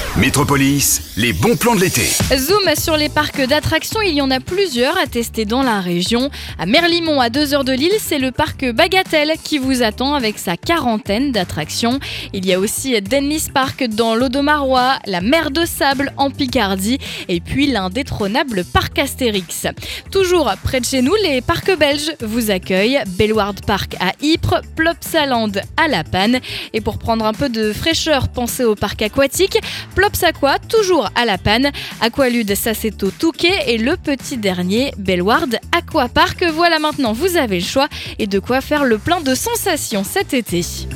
Métropolis, les bons plans de l'été. Zoom sur les parcs d'attractions, il y en a plusieurs à tester dans la région. À Merlimont, à 2 heures de Lille, c'est le parc Bagatelle qui vous attend avec sa quarantaine d'attractions. Il y a aussi Dennis Park dans l'Audomarois, la Mer de Sable en Picardie et puis l'indétrônable parc Astérix. Toujours près de chez nous, les parcs belges vous accueillent. Bellewaerde Park à Ypres, Plopsaland à La Panne. Et pour prendre un peu de fraîcheur, pensez au parc aquatique. Plops Aqua, toujours à La Panne. Aqualude, ça c'est au Touquet. Et le petit dernier, Bellewaerde Aquapark. Voilà, maintenant vous avez le choix et de quoi faire le plein de sensations cet été.